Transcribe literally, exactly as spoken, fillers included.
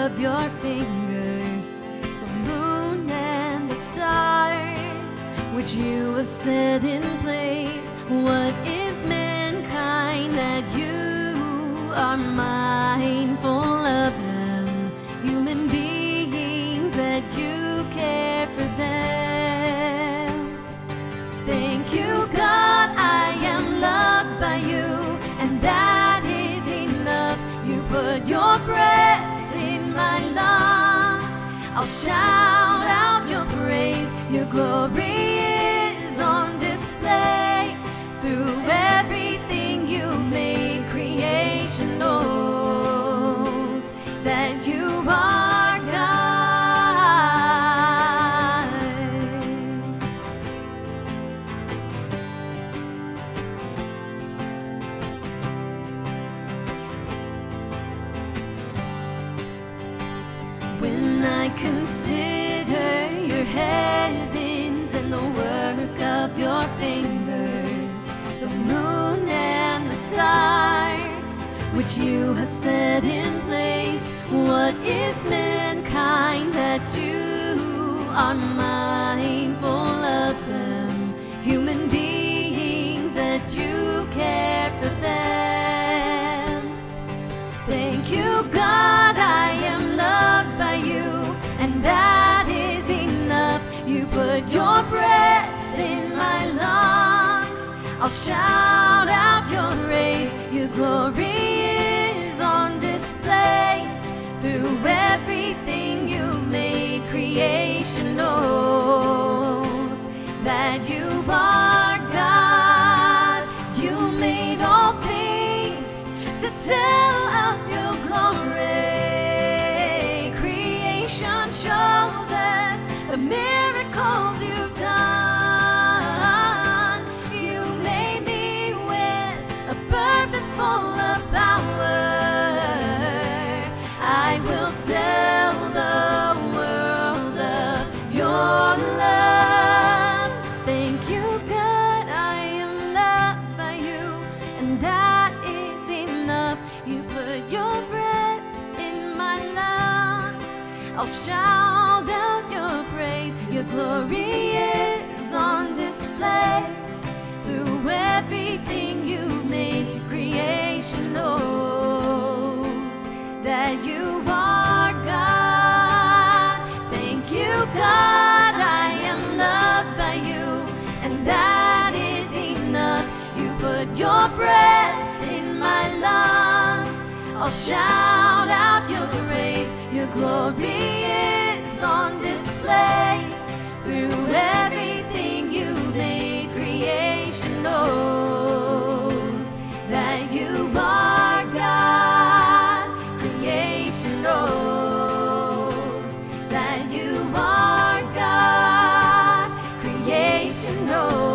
of your fingers, the moon and the stars, which you have set in place. What is mankind that you are mindful of them? Human beings that you care for them. Thank you, God, I am loved by you, and that is enough. You put your breath in my lungs. I'll shout out your praise. Your glory is on display. Through everything you made, creation knows that you are God. When I consider your heavens and the work of your fingers, the moon and the stars, which you have set in place, what is mankind that you are mindful of them? Human beings that you care for them. Thank you, God, I am loved by you, and that is enough. You put your breath in my lungs. I'll shout out your praise. Your glory is on display. Through everything you made, creation knows that you are God. You made all things to tell of your glory. Creation shows us the miracles you've done. You made me with a purpose full of power. I will tell the world of your love. Thank you, God, I am loved by you, and that is enough. You put your breath in my lungs. I'll shout out your praise. Your glory is on display. Through everything you made, creation knows that you are God. Thank you, God, I am loved by you, and that is enough. You put your breath in my lungs. I'll shout out your praise. Your glory is on display. Through everything you made, creation knows that you are God. Creation knows that you are God. Creation knows.